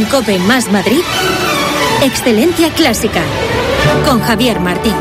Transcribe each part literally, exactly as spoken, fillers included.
En COPE más Madrid, Excelencia Clásica, con Javier Martín.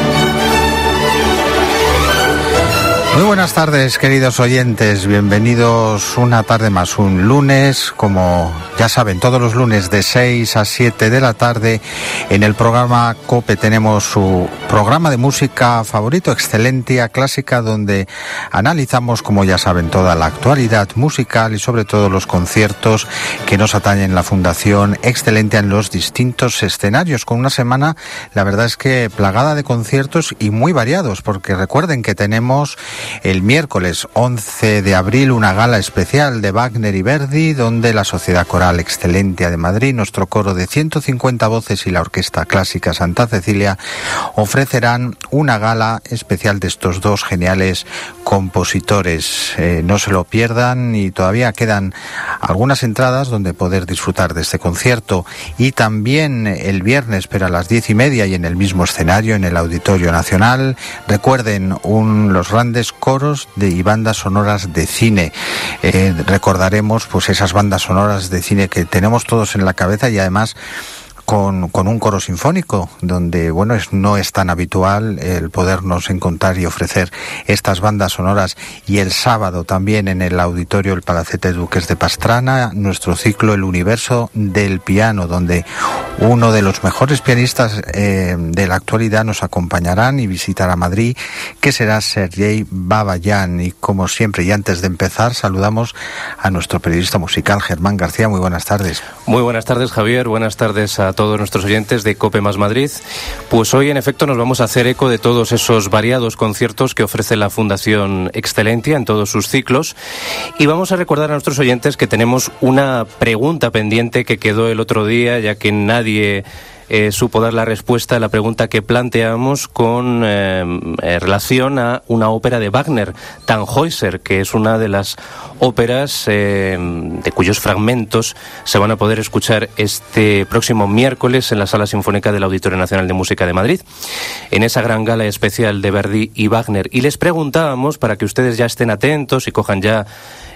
Muy buenas tardes, queridos oyentes, bienvenidos una tarde más, un lunes, como ya saben, todos los lunes de seis a siete de la tarde, en el programa COPE tenemos su programa de música favorito, Excelencia Clásica, donde analizamos, como ya saben, toda la actualidad musical y sobre todo los conciertos que nos atañen la Fundación Excelencia en los distintos escenarios, con una semana, la verdad es que plagada de conciertos y muy variados, porque recuerden que tenemos el miércoles once de abril una gala especial de Wagner y Verdi, donde la Sociedad Coral Excelencia de Madrid, nuestro coro de ciento cincuenta voces y la Orquesta Clásica Santa Cecilia ofrecerán una gala especial de estos dos geniales compositores. Eh, no se lo pierdan, y todavía quedan algunas entradas donde poder disfrutar de este concierto. Y también el viernes, pero a las diez y media y en el mismo escenario, en el Auditorio Nacional, recuerden un, los grandes coros de, y bandas sonoras de cine. Eh, recordaremos pues esas bandas sonoras de cine que tenemos todos en la cabeza, y además Con, con un coro sinfónico, donde bueno es, no es tan habitual el podernos encontrar y ofrecer estas bandas sonoras. Y el sábado también en el auditorio El Palacete Duques de Pastrana, nuestro ciclo El Universo del Piano, donde uno de los mejores pianistas eh, de la actualidad nos acompañarán y visitará Madrid, que será Sergei Babayan. Y como siempre, y antes de empezar, saludamos a nuestro periodista musical Germán García. Muy buenas tardes. Muy buenas tardes, Javier. Buenas tardes a todos nuestros oyentes de COPE más Madrid. Pues hoy, en efecto, nos vamos a hacer eco de todos esos variados conciertos que ofrece la Fundación Excelencia en todos sus ciclos, y vamos a recordar a nuestros oyentes que tenemos una pregunta pendiente que quedó el otro día, ya que nadie Eh, supo dar la respuesta a la pregunta que planteamos con eh, eh, relación a una ópera de Wagner, Tannhäuser, que es una de las óperas eh, de cuyos fragmentos se van a poder escuchar este próximo miércoles en la Sala Sinfónica del Auditorio Nacional de Música de Madrid, en esa gran gala especial de Verdi y Wagner. Y les preguntábamos, para que ustedes ya estén atentos y cojan ya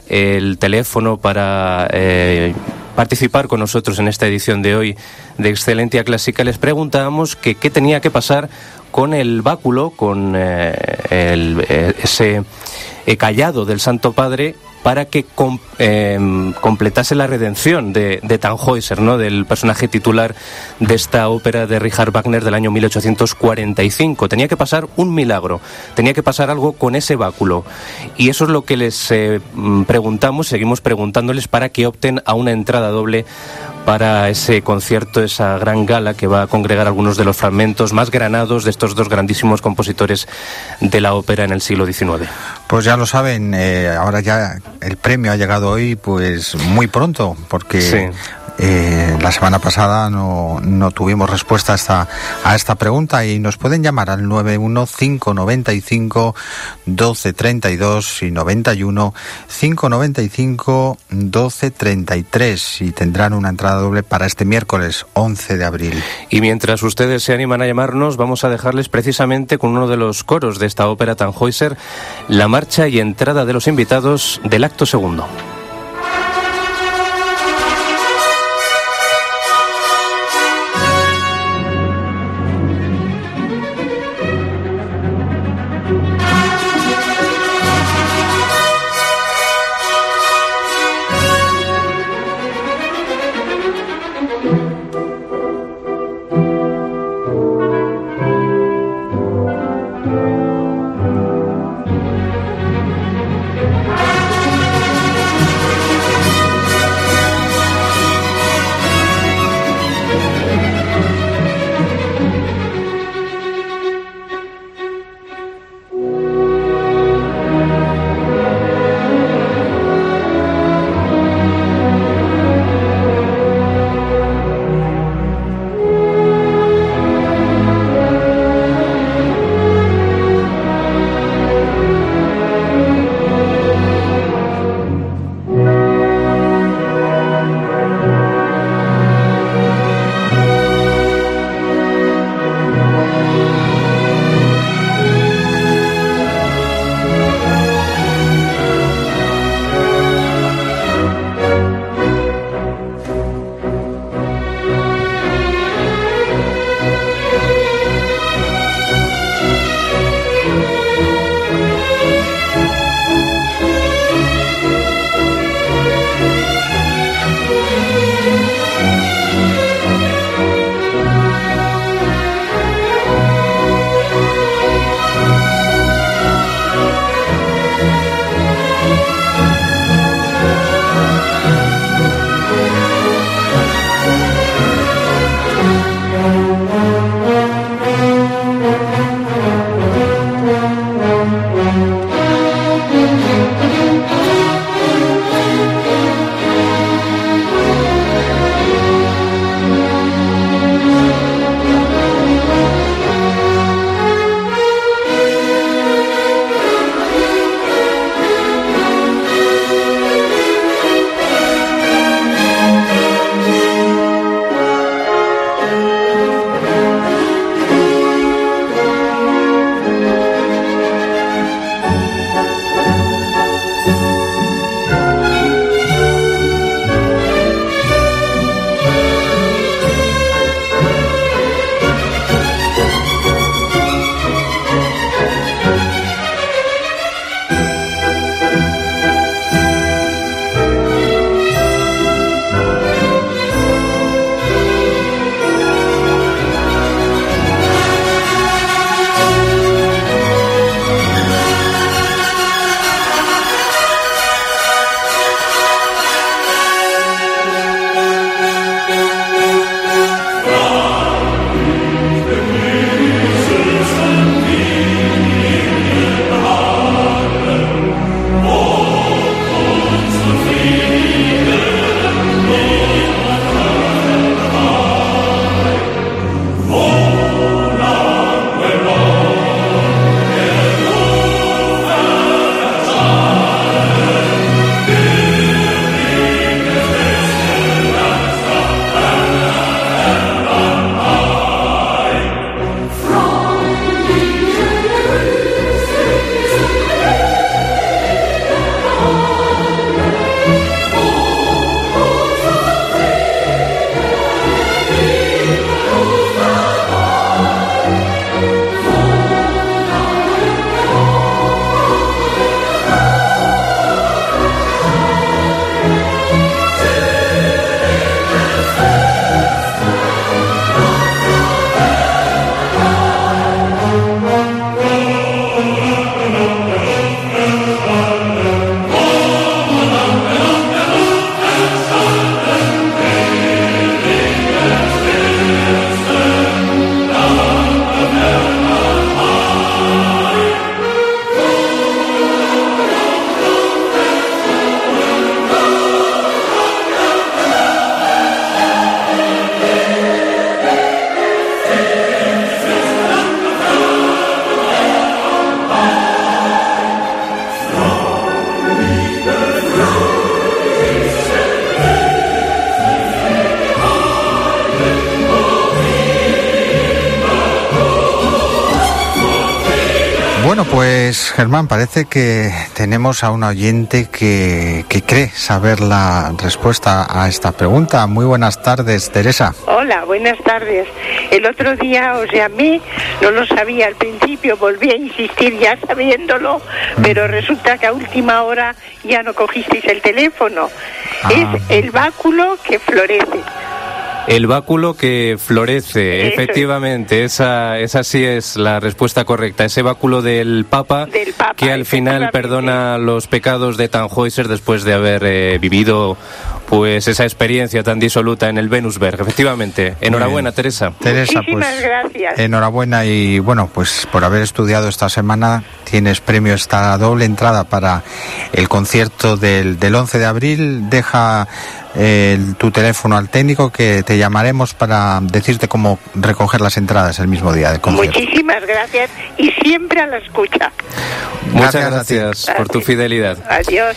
el teléfono para eh, participar con nosotros en esta edición de hoy de Excelencia Clásica, les preguntábamos que qué tenía que pasar con el báculo, con eh, el, eh, ese eh, cayado del Santo Padre, para que com, eh, completase la redención de, de Tannhäuser, ¿no?, del personaje titular de esta ópera de Richard Wagner del año mil ochocientos cuarenta y cinco. Tenía que pasar un milagro, tenía que pasar algo con ese báculo, y eso es lo que les eh, preguntamos, seguimos preguntándoles, para que opten a una entrada doble para ese concierto, esa gran gala que va a congregar algunos de los fragmentos más granados de estos dos grandísimos compositores de la ópera en el siglo diecinueve. Pues ya lo saben, eh, ahora ya el premio ha llegado hoy pues muy pronto, porque sí. Eh, la semana pasada no, no tuvimos respuesta a esta, a esta pregunta, y nos pueden llamar al nueve uno cinco nueve cinco doce treinta y dos y noventa y uno cinco noventa y cinco doce treinta y tres, y tendrán una entrada doble para este miércoles once de abril. Y mientras ustedes se animan a llamarnos, vamos a dejarles precisamente con uno de los coros de esta ópera Tannhäuser, la marcha y entrada de los invitados del acto segundo. Bueno, pues Germán, parece que tenemos a un oyente que, que cree saber la respuesta a esta pregunta. Muy buenas tardes, Teresa. Hola, buenas tardes. El otro día os llamé, no lo sabía al principio, volví a insistir ya sabiéndolo, pero resulta que a última hora ya no cogisteis el teléfono. Ah. Es el báculo que florece. El báculo que florece, eso efectivamente, es. esa esa sí es la respuesta correcta. Ese báculo del Papa, del Papa que al final perdona los pecados de Tannhäuser después de haber eh, vivido pues esa experiencia tan disoluta en el Venusberg. Efectivamente, enhorabuena, Teresa. Teresa, muchísimas pues, gracias. Enhorabuena y bueno, pues por haber estudiado esta semana tienes premio esta doble entrada para el concierto del, del once de abril. Deja el, tu teléfono al técnico que te llamaremos para decirte cómo recoger las entradas el mismo día del concierto. Muchísimas gracias y siempre a la escucha. Muchas gracias, gracias por tu fidelidad. Adiós.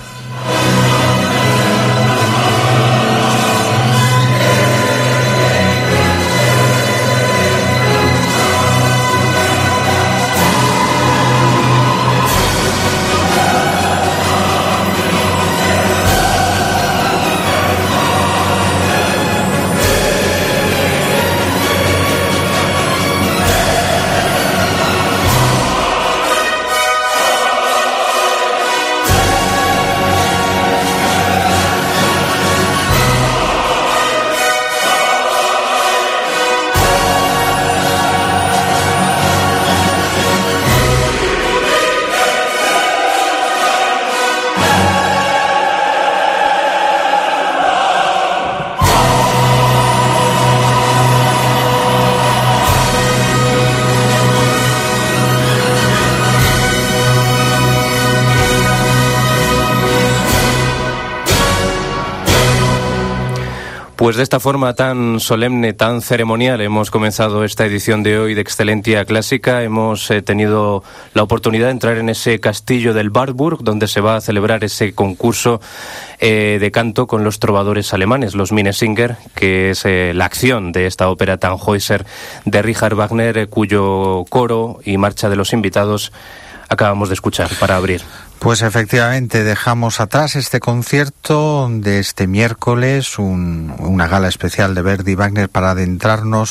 Pues de esta forma tan solemne, tan ceremonial, hemos comenzado esta edición de hoy de Excelentia Clásica. Hemos eh, tenido la oportunidad de entrar en ese castillo del Wartburg, donde se va a celebrar ese concurso eh, de canto con los trovadores alemanes, los Minnesinger, que es eh, la acción de esta ópera Tannhäuser de Richard Wagner, eh, cuyo coro y marcha de los invitados acabamos de escuchar para abrir. Pues efectivamente dejamos atrás este concierto de este miércoles, un, una gala especial de Verdi y Wagner para adentrarnos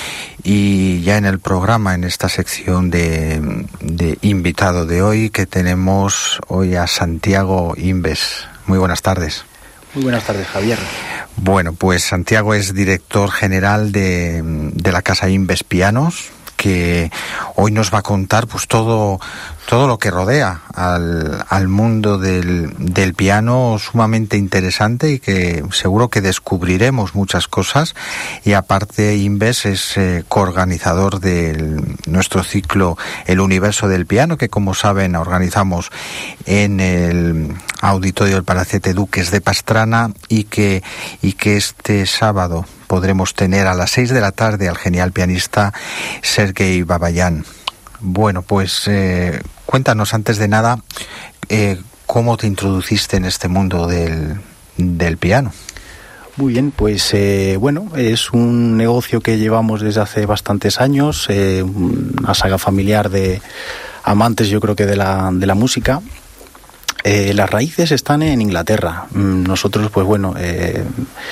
y ya en el programa, en esta sección de, de invitado de hoy, que tenemos hoy a Santiago Imbes. Muy buenas tardes. Muy buenas tardes, Javier. Bueno, pues Santiago es director general de, de la Casa Imbes Pianos, que hoy nos va a contar pues todo todo lo que rodea al, al mundo del, del piano, sumamente interesante y que seguro que descubriremos muchas cosas. Y aparte Imbes es eh, coorganizador de nuestro ciclo El Universo del Piano, que como saben organizamos en el Auditorio del Palacete Duques de Pastrana y que, y que este sábado podremos tener a las seis de la tarde al genial pianista Sergei Babayan. Bueno, pues eh, cuéntanos antes de nada eh, cómo te introduciste en este mundo del, del piano. Muy bien, pues eh, bueno, es un negocio que llevamos desde hace bastantes años, eh, una saga familiar de amantes, yo creo que de la, de la música. Eh, las raíces están en Inglaterra. Nosotros, pues bueno, eh,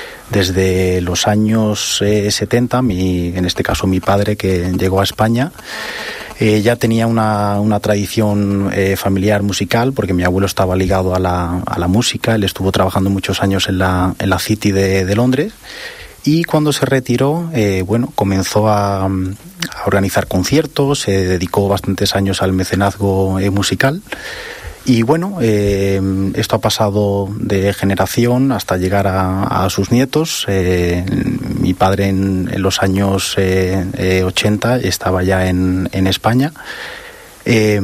desde los años eh, setenta, mi, en este caso mi padre que llegó a España, eh, ya tenía una, una tradición eh, familiar musical, porque mi abuelo estaba ligado a la, a la música. Él estuvo trabajando muchos años en la, en la City de, de Londres. Y cuando se retiró, eh, bueno, comenzó a, a organizar conciertos, se dedicó bastantes años al mecenazgo eh, musical. Y bueno, eh, esto ha pasado de generación hasta llegar a, a sus nietos. Eh, mi padre en, en los años eh, eh, ochenta estaba ya en, en España. Eh,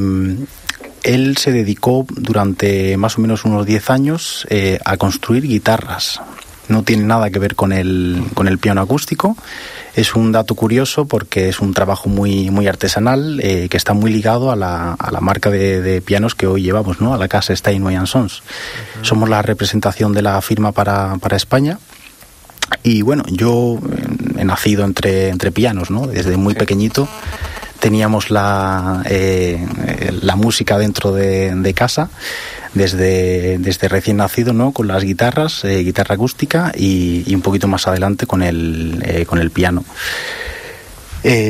él se dedicó durante más o menos unos diez años eh, a construir guitarras. No tiene nada que ver con el, con el piano acústico. Es un dato curioso porque es un trabajo muy, muy artesanal eh, que está muy ligado a la, a la marca de, de pianos que hoy llevamos, ¿no? A la casa Steinway and Sons. Uh-huh. Somos la representación de la firma para, para España. Y bueno, yo he nacido entre, entre pianos, ¿no? Desde muy sí. pequeñito teníamos la, eh, la música dentro de, de casa, desde, desde recién nacido, ¿no? Con las guitarras, eh, guitarra acústica y, y un poquito más adelante con el, eh, con el piano. Eh,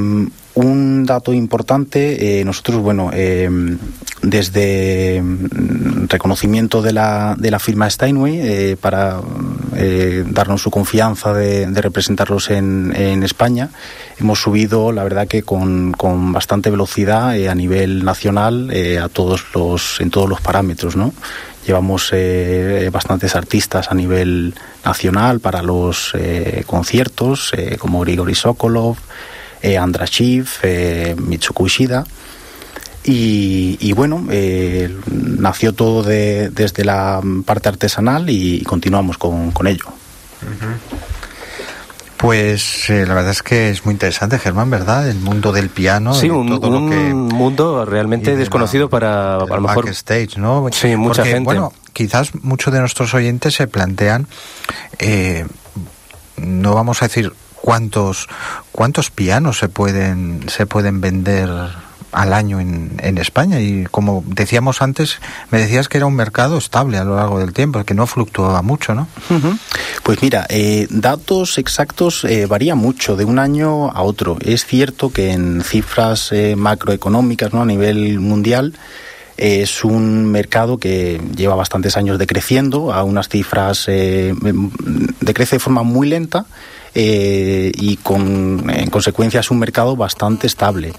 un dato importante, eh, nosotros, bueno, eh, desde reconocimiento de la, de la firma Steinway, eh, para eh, darnos su confianza de, de representarlos en, en España, hemos subido, la verdad que con, con bastante velocidad eh, a nivel nacional eh, a todos los, en todos los parámetros, ¿no? Llevamos eh, bastantes artistas a nivel nacional para los eh, conciertos, eh, como Grigori Sokolov, eh, Andrashiv, eh, Mitsuko Ishida. Y, y bueno, eh, nació todo de, desde la parte artesanal y, y continuamos con, con ello. Uh-huh. Pues eh, la verdad es que es muy interesante, Germán, ¿verdad? El mundo del piano. Sí, un, todo un lo que, mundo realmente desconocido la, para a lo mejor backstage, ¿no? Sí, mucha Porque, gente. Bueno, quizás muchos de nuestros oyentes se plantean, eh, no vamos a decir cuántos cuántos pianos se pueden se pueden vender al año en, en España, y como decíamos antes, me decías que era un mercado estable a lo largo del tiempo, que no fluctuaba mucho, ¿no? Uh-huh. Pues mira, eh, datos exactos eh, varía mucho de un año a otro. Es cierto que en cifras eh, macroeconómicas, ¿no? A nivel mundial, eh, es un mercado que lleva bastantes años decreciendo a unas cifras, eh, decrece de forma muy lenta eh, y con, en consecuencia es un mercado bastante estable.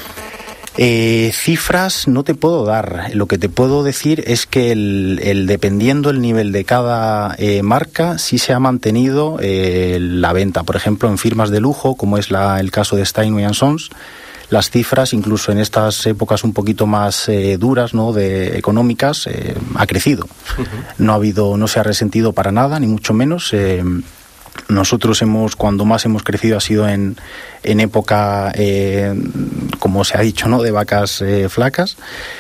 Eh, cifras no te puedo dar. Lo que te puedo decir es que el, el dependiendo el nivel de cada eh, marca, sí se ha mantenido eh, la venta. Por ejemplo, en firmas de lujo, como es la, el caso de Steinway and Sons, las cifras, incluso en estas épocas un poquito más eh, duras, ¿no? De económicas, eh, ha crecido. Uh-huh. No ha habido, no se ha resentido para nada, ni mucho menos. Eh, Nosotros hemos, cuando más hemos crecido ha sido en, en época, eh, como se ha dicho, ¿no? De vacas eh, flacas.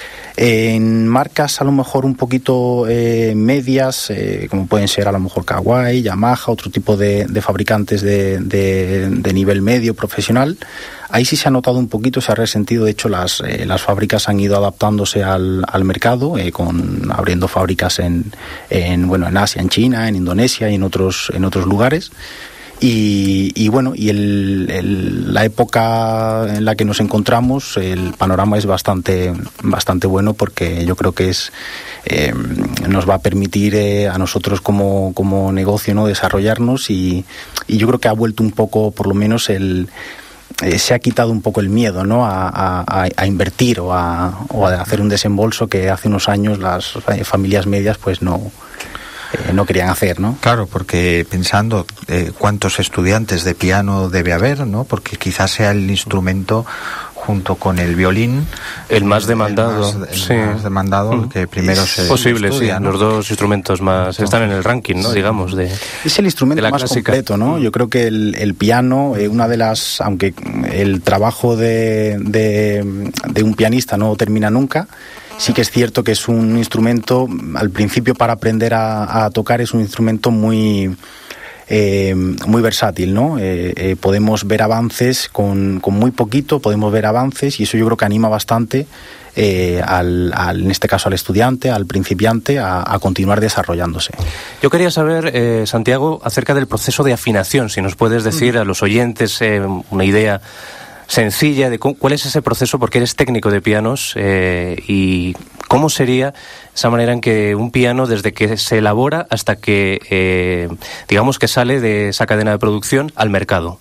En marcas a lo mejor un poquito eh, medias, eh, como pueden ser a lo mejor Kawai, Yamaha, otro tipo de, de fabricantes de, de, de nivel medio profesional, ahí sí se ha notado un poquito, se ha resentido. De hecho, las, eh, las fábricas han ido adaptándose al, al mercado, eh, con abriendo fábricas en, en bueno en Asia, en China, en Indonesia y en otros en otros lugares. Y, y bueno, y el, el, la época en la que nos encontramos, el panorama es bastante bastante bueno, porque yo creo que es eh, nos va a permitir eh, a nosotros como, como negocio, ¿no? Desarrollarnos, y, y yo creo que ha vuelto un poco, por lo menos el eh, se ha quitado un poco el miedo, ¿no? a, a, a invertir o a, o a hacer un desembolso que hace unos años las familias medias pues no Eh, no querían hacer, ¿no? Claro, porque pensando eh, cuántos estudiantes de piano debe haber, ¿no? Porque quizás sea el instrumento, junto con el violín, el más demandado, el más, el sí. más demandado, el que primero es se posible, estudia, sí, ¿no? Los dos instrumentos más Entonces, están en el ranking, ¿no? Sí. Digamos de es el instrumento más clásica. completo, ¿no? Yo creo que el, el piano, eh, una de las, aunque el trabajo de, de, de un pianista no termina nunca, sí que es cierto que es un instrumento, al principio para aprender a, a tocar es un instrumento muy eh, muy versátil, ¿no? Eh, eh, podemos ver avances con, con muy poquito, podemos ver avances, y eso yo creo que anima bastante eh, al, al, en este caso al estudiante, al principiante, a, a continuar desarrollándose. Yo quería saber, eh, Santiago, acerca del proceso de afinación, si nos puedes decir mm. a los oyentes eh, una idea sencilla de cuál es ese proceso, porque eres técnico de pianos, eh, y cómo sería esa manera en que un piano, desde que se elabora hasta que eh, digamos que sale de esa cadena de producción al mercado.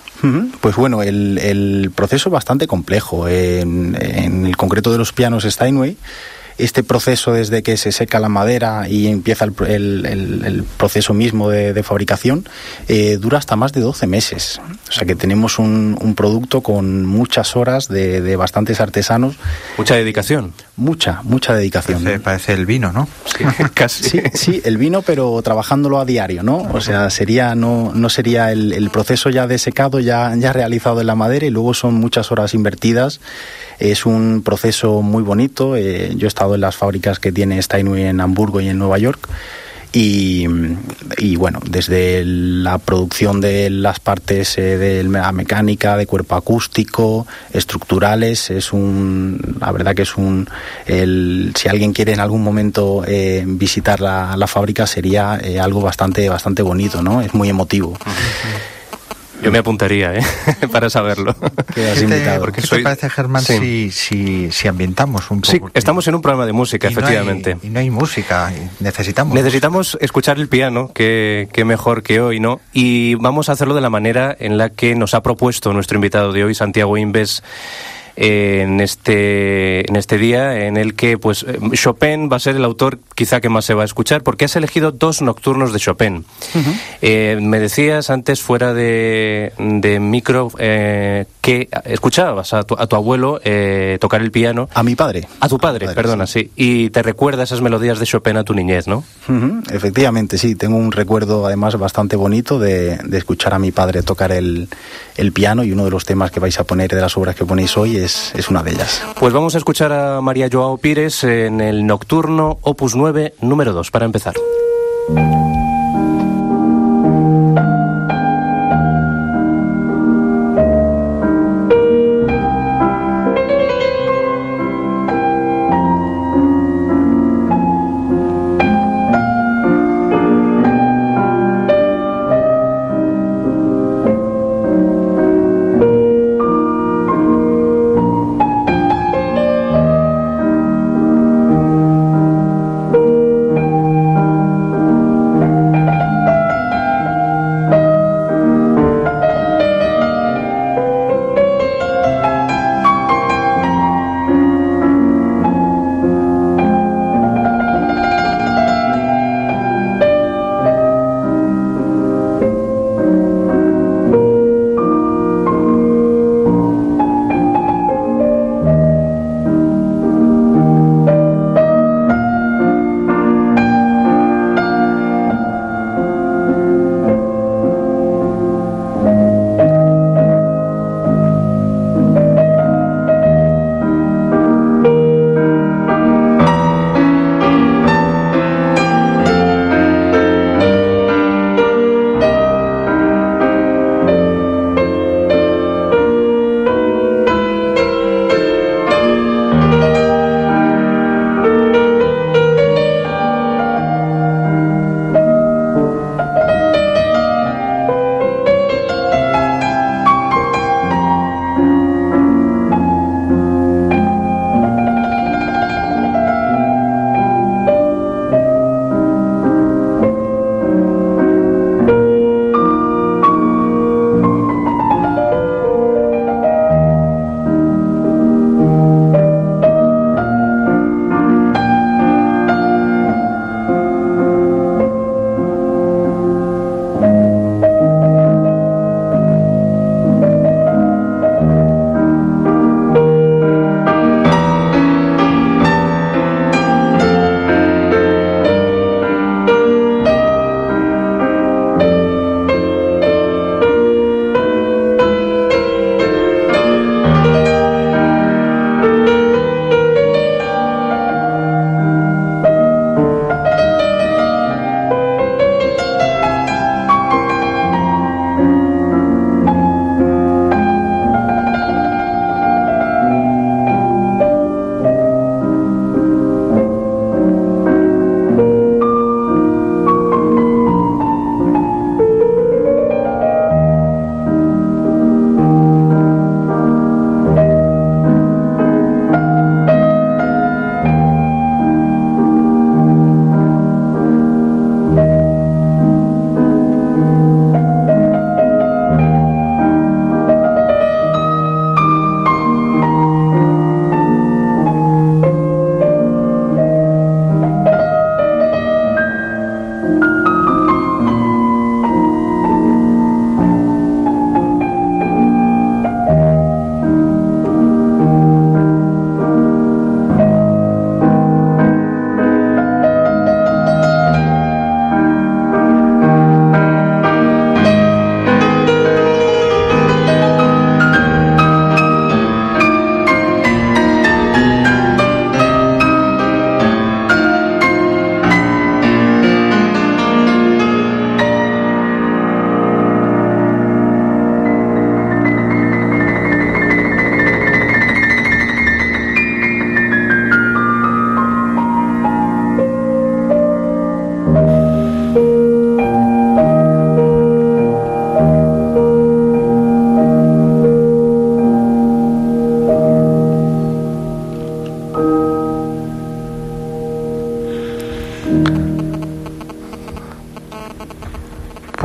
Pues bueno, el, el proceso es bastante complejo. En, en el concreto de los pianos Steinway, este proceso desde que se seca la madera y empieza el, el, el, el proceso mismo de, de fabricación eh, dura hasta más de doce meses. O sea que tenemos un, un producto con muchas horas de, de bastantes artesanos. Mucha dedicación. Mucha, mucha dedicación. Parece, parece el vino, ¿no? Sí, casi. Sí, sí, el vino, pero trabajándolo a diario, ¿no? O sea, sería no no sería el, el proceso ya de secado, ya, ya realizado en la madera, y luego son muchas horas invertidas. Es un proceso muy bonito. Eh, yo he estado en las fábricas que tiene Steinway en Hamburgo y en Nueva York, Y, y bueno, desde la producción de las partes eh, de la mecánica, de cuerpo acústico, estructurales, es un, la verdad que es un, el, si alguien quiere en algún momento eh, visitar la, la fábrica sería eh, algo bastante, bastante bonito, ¿no? Es muy emotivo. Yo me apuntaría, ¿eh? Para saberlo. ¿Qué te, porque ¿qué soy... te parece, Germán, sí. si, si, si ambientamos un poco? Sí, estamos en un programa de música, y efectivamente. No hay, y no hay música, necesitamos Necesitamos música. escuchar el piano, que, que mejor que hoy, ¿no? Y vamos a hacerlo de la manera en la que nos ha propuesto nuestro invitado de hoy, Santiago Imbes, en este en este día en el que pues Chopin va a ser el autor quizá que más se va a escuchar, porque has elegido dos nocturnos de Chopin. Uh-huh. Eh, me decías antes fuera de, de micro eh, que escuchabas a tu, a tu abuelo eh, tocar el piano. A mi padre. A tu padre, padre perdona, sí. sí. Y te recuerda esas melodías de Chopin a tu niñez, ¿no? Uh-huh. Efectivamente, sí. Tengo un recuerdo además bastante bonito de, de escuchar a mi padre tocar el, el piano, y uno de los temas que vais a poner de las obras que ponéis hoy es Es, es una de ellas. Pues vamos a escuchar a María Joao Pires en el Nocturno Opus nueve, número dos, para empezar.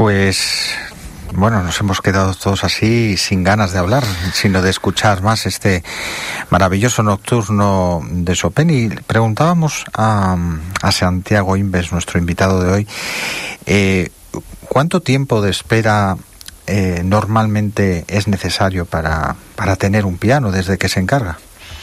Pues bueno, nos hemos quedado todos así sin ganas de hablar, sino de escuchar más este maravilloso nocturno de Chopin. Y preguntábamos a, a Santiago Imbes, nuestro invitado de hoy, eh, ¿cuánto tiempo de espera eh, normalmente es necesario para, para tener un piano desde que se encarga?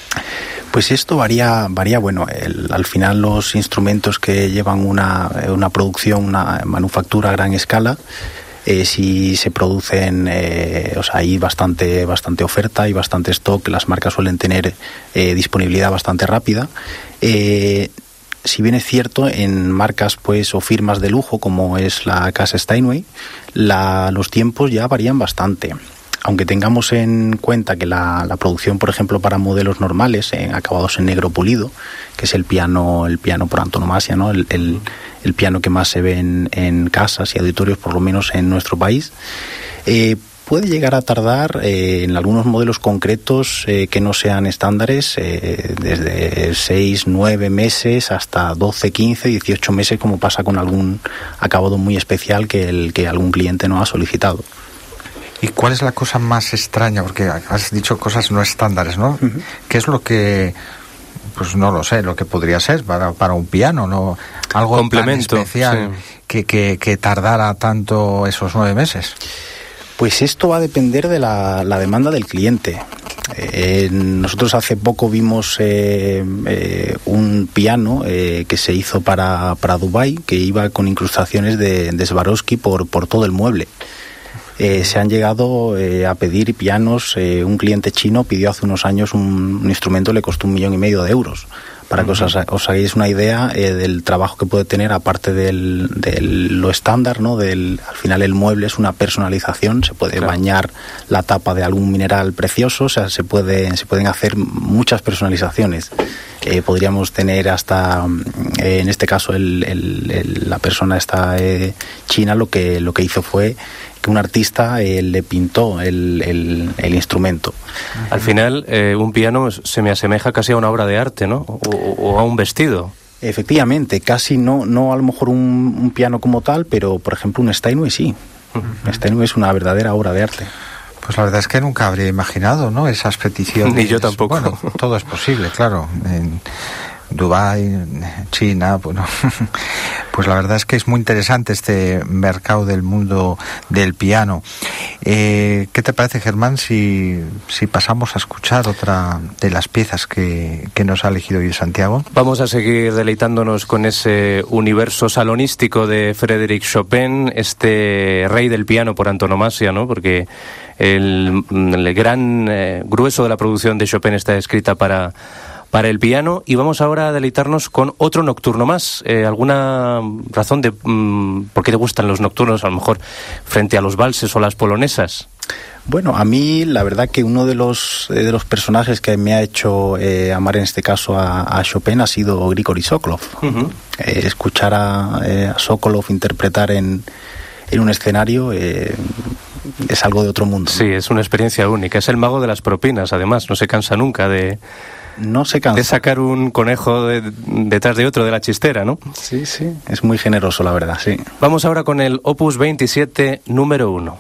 Pues esto varía, varía bueno, el, al final los instrumentos que llevan una, una producción, una manufactura a gran escala, Eh, si se producen, eh, o sea, hay bastante, bastante oferta y bastante stock, las marcas suelen tener eh, disponibilidad bastante rápida. Eh, si bien es cierto, en marcas pues o firmas de lujo como es la casa Steinway, la, los tiempos ya varían bastante. Aunque tengamos en cuenta que la, la producción, por ejemplo, para modelos normales, en acabados en negro pulido, que es el piano, el piano por antonomasia, ¿no? El, el, el piano que más se ve en, en casas y auditorios, por lo menos en nuestro país, eh, puede llegar a tardar eh, en algunos modelos concretos eh, que no sean estándares, eh, desde seis, nueve meses hasta doce, quince, dieciocho meses, como pasa con algún acabado muy especial que, el, que algún cliente no ha solicitado. ¿Y cuál es la cosa más extraña? Porque has dicho cosas no estándares, ¿no? Uh-huh. ¿Qué es lo que, pues no lo sé, lo que podría ser para, para un piano, ¿no? Algo complemento tan especial, sí, que, que, que tardara tanto esos nueve meses. Pues esto va a depender de la, la demanda del cliente. Eh, nosotros hace poco vimos eh, eh, un piano eh, que se hizo para, para Dubái, que iba con incrustaciones de, de Swarovski por, por todo el mueble. Eh, se han llegado eh, a pedir pianos. Eh, un cliente chino pidió hace unos años un, un instrumento, le costó un millón y medio de euros. Para que os, os hagáis una idea eh, del trabajo que puede tener, aparte del, del lo estándar, ¿no? Del, al final el mueble es una personalización, se puede claro. bañar la tapa de algún mineral precioso, o sea, se puede, se pueden hacer muchas personalizaciones. Eh, podríamos tener hasta, eh, en este caso, el, el, el, la persona esta eh, china lo que lo que hizo fue que un artista eh, le pintó el, el, el instrumento. Al final, eh, un piano se me asemeja casi a una obra de arte, ¿no? O, o a un vestido. Efectivamente, casi no, no a lo mejor un, un piano como tal, pero por ejemplo un Steinway sí. Uh-huh. Steinway es una verdadera obra de arte. Pues la verdad es que nunca habría imaginado, ¿no?, esas peticiones. Ni yo tampoco. Bueno, todo es posible, claro. En Dubái, China, bueno, pues la verdad es que es muy interesante este mercado del mundo del piano. Eh, ¿Qué te parece, Germán, si, si pasamos a escuchar otra de las piezas que, que nos ha elegido hoy Santiago? Vamos a seguir deleitándonos con ese universo salonístico de Frédéric Chopin, este rey del piano por antonomasia, ¿no? Porque el, el gran eh, grueso de la producción de Chopin está escrita para para el piano, y vamos ahora a deleitarnos con otro nocturno más. Eh, ¿Alguna razón de mmm, por qué te gustan los nocturnos, a lo mejor frente a los valses o las polonesas? Bueno, a mí la verdad que uno de los de los personajes que me ha hecho eh, amar en este caso a, a Chopin ha sido Grigori Sokolov. Uh-huh. Eh, escuchar a, eh, a Sokolov interpretar en, en un escenario eh, es algo de otro mundo, ¿no? Sí, es una experiencia única. Es el mago de las propinas, además, no se cansa nunca de... No se cansa. De sacar un conejo de, detrás de otro de la chistera, ¿no? Sí, sí. Es muy generoso, la verdad, sí. Vamos ahora con el Opus veintisiete, número uno.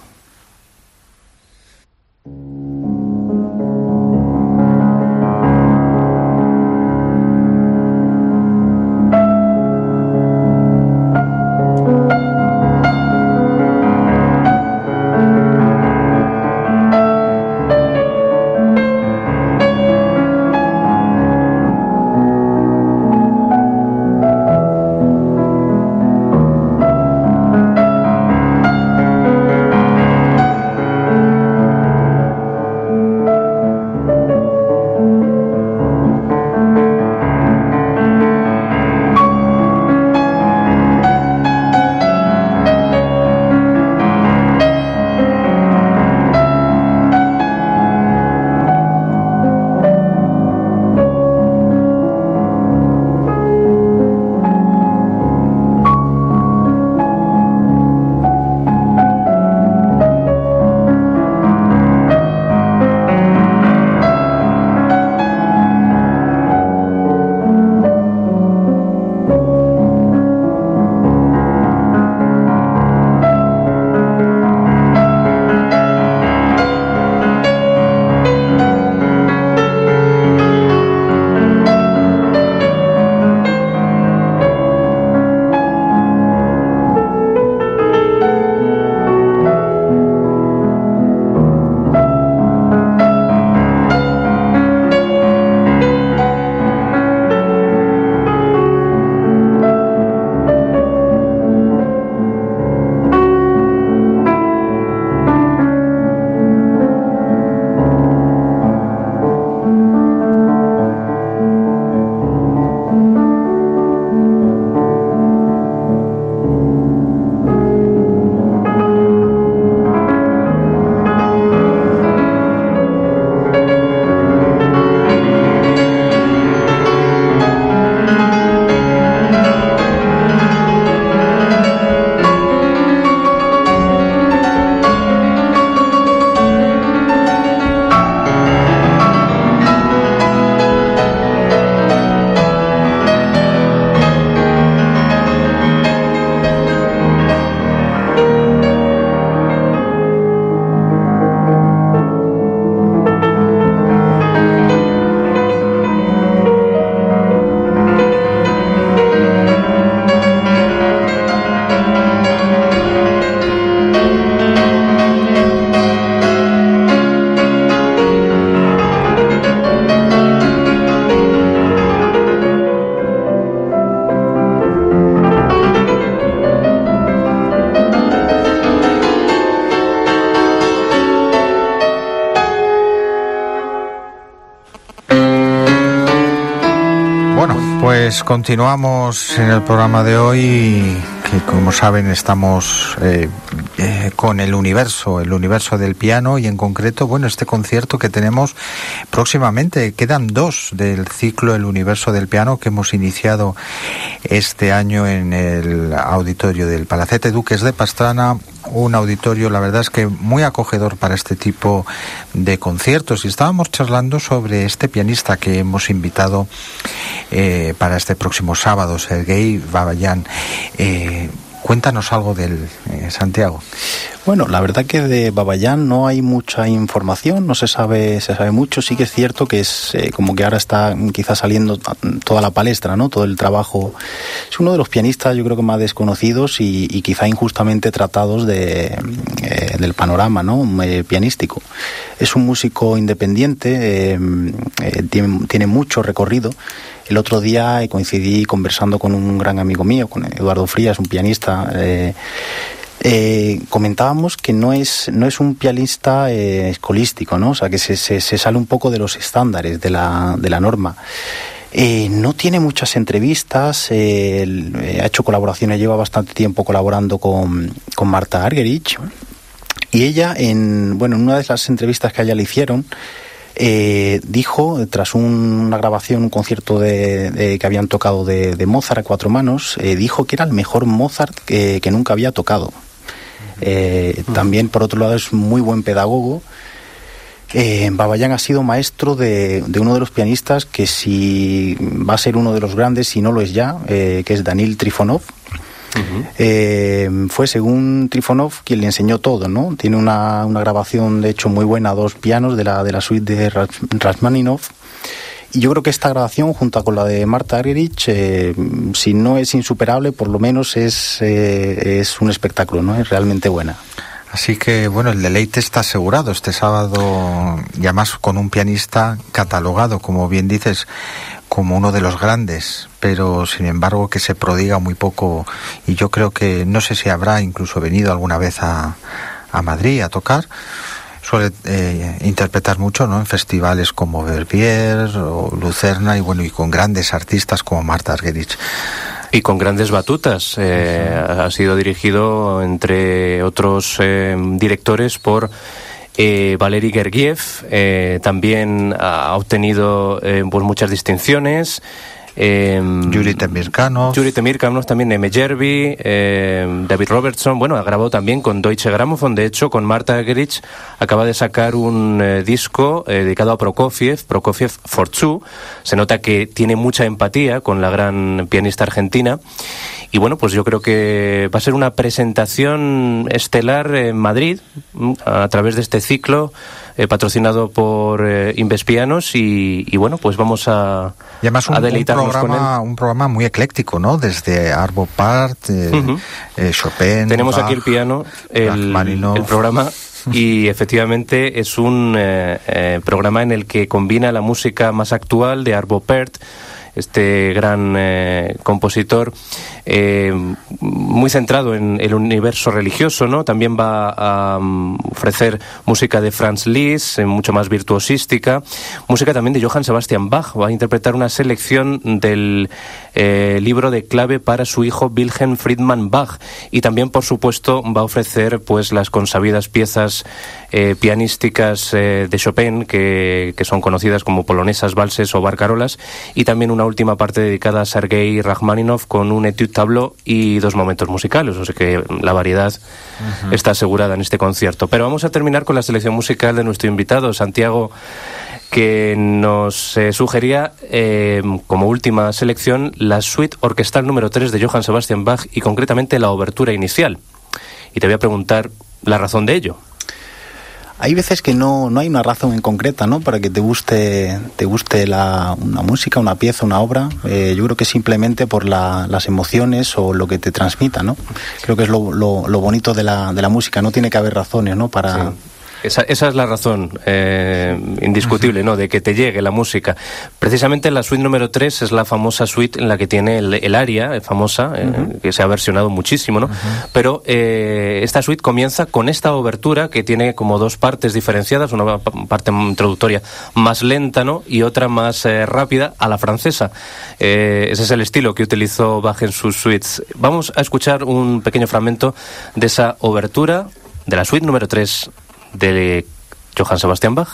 Bueno, pues continuamos en el programa de hoy, que como saben estamos eh, eh, con el universo, el universo del piano, y en concreto, bueno, este concierto que tenemos próximamente. Quedan dos del ciclo El universo del piano que hemos iniciado este año en el auditorio del Palacete Duques de Pastrana. Un auditorio, la verdad es que muy acogedor para este tipo de conciertos, y estábamos charlando sobre este pianista que hemos invitado eh, para este próximo sábado, Sergei Babayan. Eh, cuéntanos algo de él, eh, Santiago. Bueno, la verdad que de Babayan no hay mucha información, no se sabe se sabe mucho. Sí que es cierto que es eh, como que ahora está quizás saliendo toda la palestra, ¿no? Todo el trabajo. Es uno de los pianistas, yo creo que más desconocidos y, y quizá injustamente tratados de, eh, del panorama, ¿no? Eh, pianístico. Es un músico independiente, eh, eh, tiene, tiene mucho recorrido. El otro día coincidí conversando con un gran amigo mío, con Eduardo Frías, un pianista. Eh, Eh, comentábamos que no es no es un pianista eh, escolístico, ¿no? O sea, que se, se, se sale un poco de los estándares de la, de la norma. Eh, no tiene muchas entrevistas, eh, eh, ha hecho colaboraciones, lleva bastante tiempo colaborando con, con Marta Argerich, y ella, en bueno en una de las entrevistas que a ella le hicieron, Eh, dijo, tras un, una grabación, un concierto de, de, que habían tocado de, de Mozart a cuatro manos, eh, dijo que era el mejor Mozart que, que nunca había tocado. Eh, uh-huh. También, por otro lado, es muy buen pedagogo. Eh, Babayan ha sido maestro de, de uno de los pianistas que si va a ser uno de los grandes, si no lo es ya, eh, que es Danil Trifonov. Uh-huh. Eh, fue, según Trifonov, quien le enseñó todo, ¿no? Tiene una, una grabación, de hecho, muy buena, dos pianos de la, de la suite de Rachmaninoff. Y yo creo que esta grabación, junto con la de Marta Argerich, eh, si no es insuperable, por lo menos es, eh, es un espectáculo, ¿no? Es realmente buena. Así que, bueno, el deleite está asegurado este sábado, y además con un pianista catalogado, como bien dices, como uno de los grandes, pero sin embargo que se prodiga muy poco, y yo creo que, no sé si habrá incluso venido alguna vez a, a Madrid a tocar. Suele eh, interpretar mucho, ¿no?, en festivales como Verbier o Lucerna, y bueno, y con grandes artistas como Marta Argerich. Y con grandes batutas. Eh, uh-huh. Ha sido dirigido, entre otros eh, directores, por eh, Valery Gergiev. Eh, también ha obtenido eh, pues muchas distinciones. Eh, Yuri Temirkanov. Yuri Temirkanov, también Eme Jerby, eh, David Robertson. Bueno, ha grabado también con Deutsche Grammophon. De hecho, con Marta Argerich acaba de sacar un eh, disco eh, dedicado a Prokofiev, Prokofiev for Two. Se nota que tiene mucha empatía con la gran pianista argentina. Y bueno, pues yo creo que va a ser una presentación estelar en Madrid, a través de este ciclo eh, patrocinado por eh, Invespianos, y, y bueno, pues vamos a, y además un, a deleitarnos un programa, con él. Un programa muy ecléctico, ¿no? Desde Arvo Pärt, eh, uh-huh. eh, Chopin, tenemos Bach, aquí el piano, el, el programa, y efectivamente es un eh, eh, programa en el que combina la música más actual de Arvo Pärt, este gran eh, compositor, eh, muy centrado en el universo religioso, ¿no? También va a um, ofrecer música de Franz Liszt, eh, mucho más virtuosística, música también de Johann Sebastian Bach. Va a interpretar una selección del eh, libro de clave para su hijo Wilhelm Friedman Bach, y también, por supuesto, va a ofrecer pues las consabidas piezas eh, pianísticas eh, de Chopin, que, que son conocidas como polonesas, valses o barcarolas, y también una última parte dedicada a Sergei Rachmaninoff con un étude tableau y dos momentos musicales. O sea que la variedad uh-huh. está asegurada en este concierto. Pero vamos a terminar con la selección musical de nuestro invitado, Santiago, que nos eh, sugería eh, como última selección la suite orquestal número tres de Johann Sebastian Bach, y concretamente la obertura inicial. Y te voy a preguntar la razón de ello. Hay veces que no, no hay una razón en concreta, ¿no?, para que te guste te guste la, una música, una pieza, una obra. Eh, yo creo que simplemente por la, las emociones o lo que te transmita, ¿no? Creo que es lo, lo, lo bonito de la, de la música. No tiene que haber razones, ¿no?, para... Sí. Esa, esa es la razón eh, indiscutible, ¿no?, de que te llegue la música. Precisamente la suite número tres es la famosa suite en la que tiene el, el aria, eh, famosa, eh, uh-huh. que se ha versionado muchísimo, ¿no? Uh-huh. Pero eh, esta suite comienza con esta obertura que tiene como dos partes diferenciadas, una parte introductoria más lenta, ¿no?, y otra más eh, rápida a la francesa. Eh, ese es el estilo que utilizó Bach en sus suites. Vamos a escuchar un pequeño fragmento de esa obertura de la suite número tres de Johann Sebastian Bach.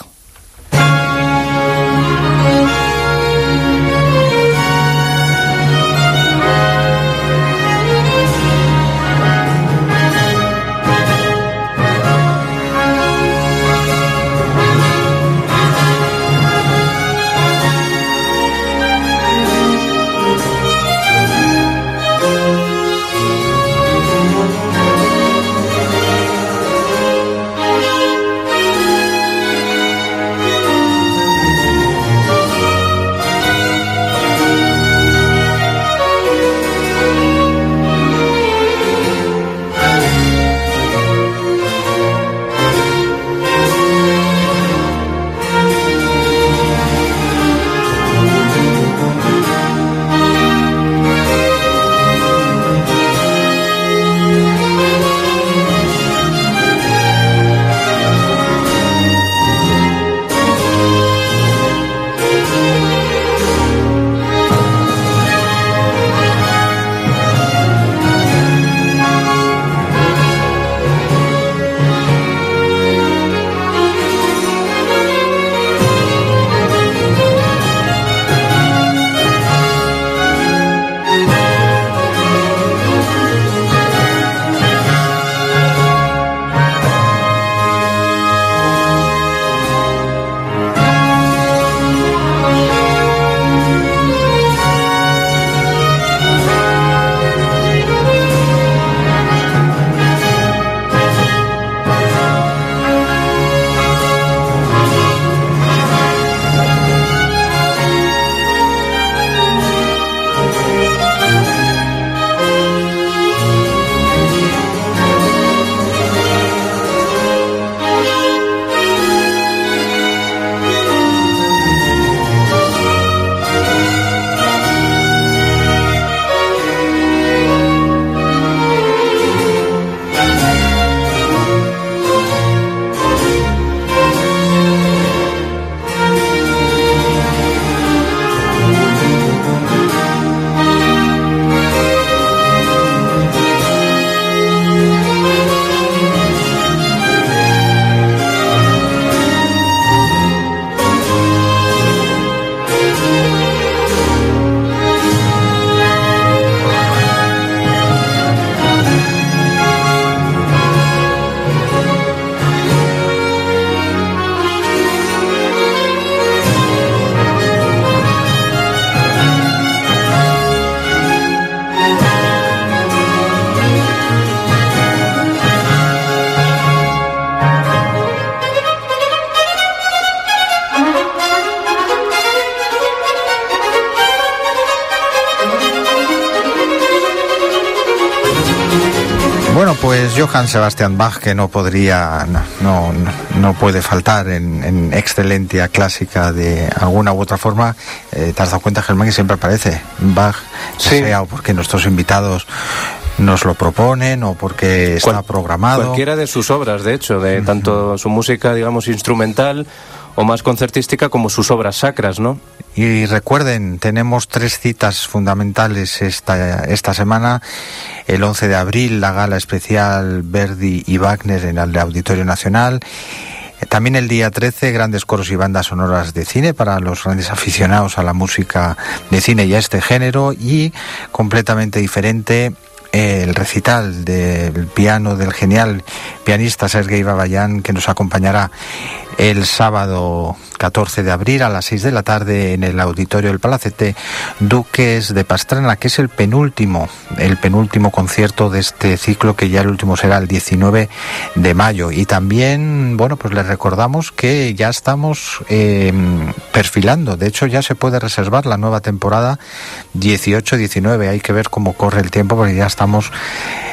Bueno, pues Johann Sebastian Bach, que no podría, no, no, no puede faltar en, en Excelentia Clásica de alguna u otra forma. Eh, ¿Te has dado cuenta, Germán, que siempre aparece Bach? Sí. Sea o porque nuestros invitados nos lo proponen o porque está Cual, programado. Cualquiera de sus obras, de hecho, de uh-huh. tanto su música, digamos, instrumental o más concertística, como sus obras sacras, ¿no? Y recuerden, tenemos tres citas fundamentales esta, esta semana. El once de abril, la gala especial Verdi y Wagner en el Auditorio Nacional. También el día trece, grandes coros y bandas sonoras de cine para los grandes aficionados a la música de cine y a este género. Y completamente diferente, el recital del piano del genial pianista Sergei Babayan, que nos acompañará el sábado catorce de abril a las seis de la tarde en el auditorio del Palacete Duques de Pastrana, que es el penúltimo, el penúltimo concierto de este ciclo, que ya el último será el diecinueve de mayo. Y también, bueno, pues les recordamos que ya estamos eh, perfilando, de hecho ya se puede reservar la nueva temporada dieciocho diecinueve, hay que ver cómo corre el tiempo porque ya estamos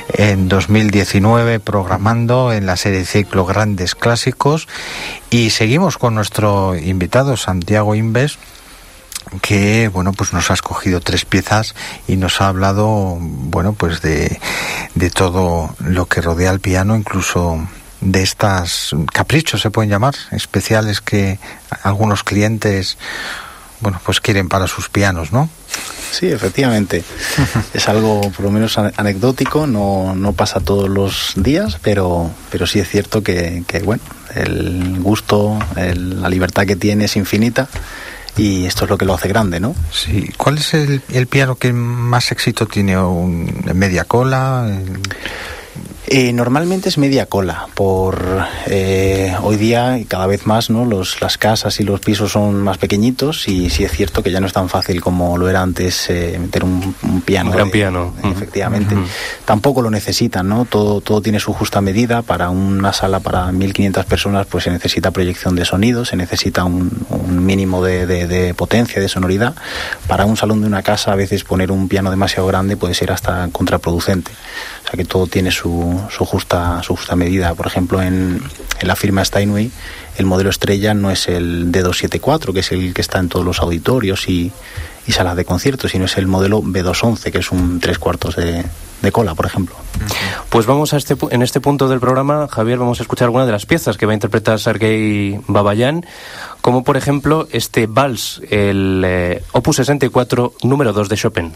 en dos mil diecinueve programando en la serie Ciclo Grandes Clásicos, y seguimos con nuestro invitado Santiago Imbes, que bueno pues nos ha escogido tres piezas y nos ha hablado bueno pues de, de todo lo que rodea al piano, incluso de estas caprichos, se pueden llamar, especiales que algunos clientes bueno pues quieren para sus pianos, ¿no? Sí, efectivamente. Es algo por lo menos anecdótico, no, no pasa todos los días, pero, pero sí es cierto que, que bueno, el gusto, el, la libertad que tiene es infinita. Y esto es lo que lo hace grande, ¿no? Sí. ¿Cuál es el, el piano que más éxito tiene? ¿Un media cola? El... Eh, normalmente es media cola. Por eh, hoy día y cada vez más, ¿no? Los, las casas y los pisos son más pequeñitos, y sí es cierto que ya no es tan fácil como lo era antes eh, meter un, un piano. Un gran de, piano. Eh, efectivamente. Uh-huh. Tampoco lo necesitan, ¿no? Todo, todo tiene su justa medida. Para una sala para mil quinientas personas, pues se necesita proyección de sonido, se necesita un, un mínimo de, de, de potencia, de sonoridad. Para un salón de una casa, a veces poner un piano demasiado grande puede ser hasta contraproducente. O sea que todo tiene su, su justa su justa medida. Por ejemplo, en, en la firma Steinway, el modelo estrella no es el D doscientos setenta y cuatro, que es el que está en todos los auditorios y, y salas de conciertos, sino es el modelo B doscientos once, que es un tres cuartos de, de cola, por ejemplo. Pues vamos a este en este punto del programa, Javier, vamos a escuchar alguna de las piezas que va a interpretar Sergei Babayan, como por ejemplo este vals, el eh, Opus sesenta y cuatro, número dos de Chopin.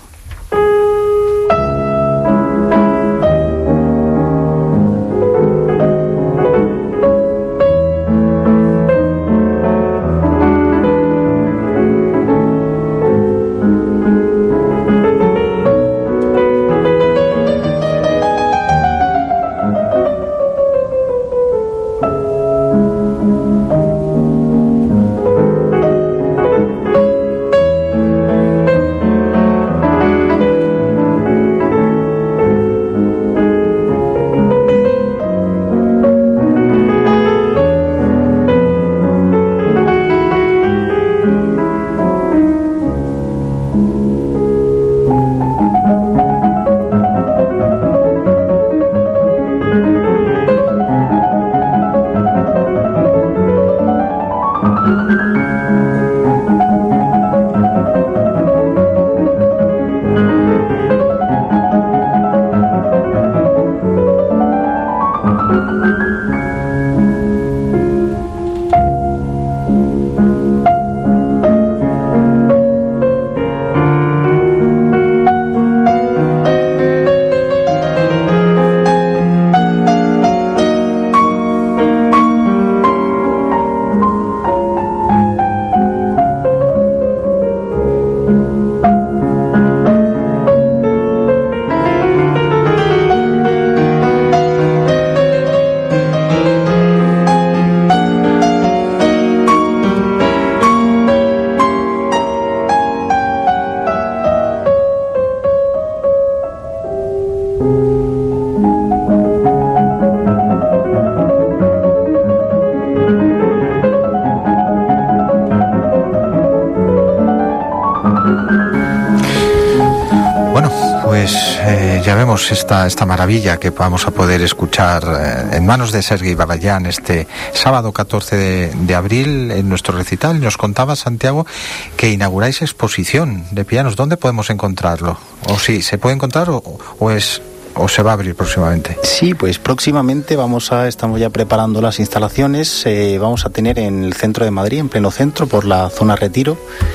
Ya vemos esta, esta maravilla que vamos a poder escuchar eh, en manos de Sergei Babayan este sábado catorce de, de abril en nuestro recital. Nos contaba, Santiago, que inauguráis exposición de pianos. ¿Dónde podemos encontrarlo? ¿O sí, se puede encontrar o, o es... o se va a abrir próximamente? Sí, pues próximamente vamos a, estamos ya preparando las instalaciones. Eh, vamos a tener en el centro de Madrid, en pleno centro, por la zona Retiro,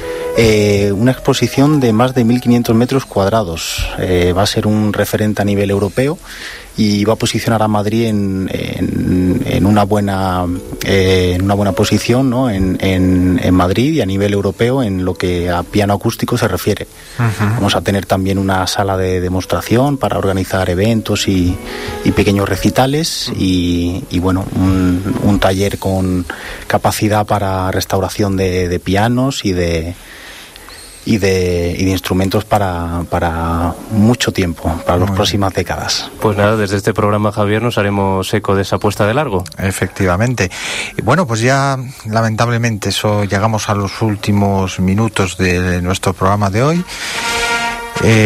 eh, una exposición de más de mil quinientos metros cuadrados. Eh, va a ser un referente a nivel europeo y va a posicionar a Madrid en, en, en una buena eh, en una buena posición, ¿no? en, en, en Madrid y a nivel europeo en lo que a piano acústico se refiere. Uh-huh. Vamos a tener también una sala de demostración para organizar eventos y, y pequeños recitales y, y bueno, un, un taller con capacidad para restauración de, de pianos y de y de, y de instrumentos para, para mucho tiempo, para las próximas décadas. Pues nada, desde este programa, Javier, nos haremos eco de esa apuesta de largo. Efectivamente. Y bueno, pues ya lamentablemente eso llegamos a los últimos minutos de nuestro programa de hoy. Eh,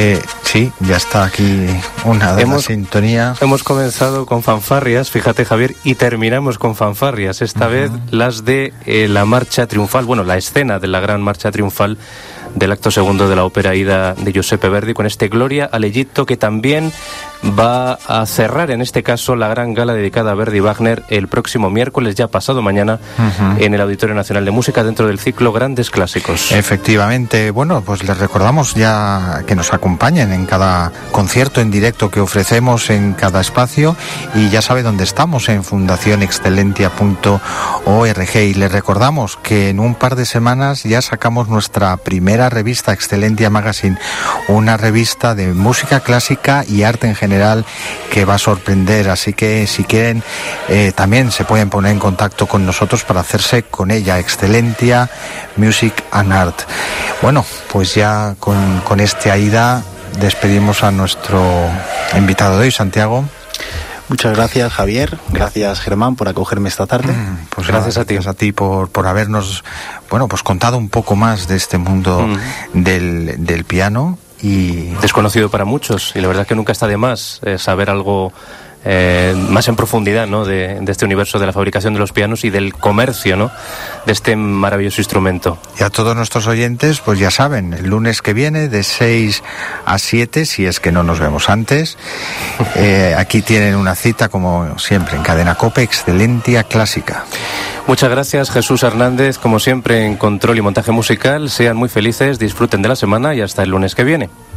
Sí, ya está aquí una de hemos, las sintonías. Hemos comenzado con fanfarrias, fíjate Javier, y terminamos con fanfarrias, esta uh-huh. vez las de eh, la marcha triunfal, bueno, la escena de la gran marcha triunfal del acto segundo de la ópera Aida de Giuseppe Verdi, con este Gloria al Egitto, que también va a cerrar en este caso la gran gala dedicada a Verdi y Wagner el próximo miércoles, ya pasado mañana, uh-huh. en el Auditorio Nacional de Música, dentro del ciclo Grandes Clásicos. Efectivamente, bueno, pues les recordamos ya que nos acompañen en cada concierto en directo que ofrecemos en cada espacio, y ya sabe dónde estamos, en fundación excelentia punto org, y les recordamos que en un par de semanas ya sacamos nuestra primera revista, Excelentia Magazine, una revista de música clásica y arte en general que va a sorprender, así que si quieren eh, también se pueden poner en contacto con nosotros para hacerse con ella, Excelentia Music and Art. Bueno, pues ya con, con este Aida despedimos a nuestro invitado de hoy, Santiago. Muchas gracias, Javier. Gracias, Germán, por acogerme esta tarde. Mm, pues gracias, gracias a ti, gracias a ti por, por habernos, bueno, pues contado un poco más de este mundo mm. del, del piano. Y desconocido para muchos, y la verdad es que nunca está de más eh, saber algo eh, más en profundidad, ¿no?, de, de este universo de la fabricación de los pianos y del comercio, ¿no?, de este maravilloso instrumento. Y a todos nuestros oyentes, pues ya saben, el lunes que viene de seis a siete, si es que no nos vemos antes, eh, aquí tienen una cita como siempre en Cadena COPE, Excelentia Clásica. Muchas gracias, Jesús Hernández, como siempre en control y montaje musical. Sean muy felices, disfruten de la semana y hasta el lunes que viene.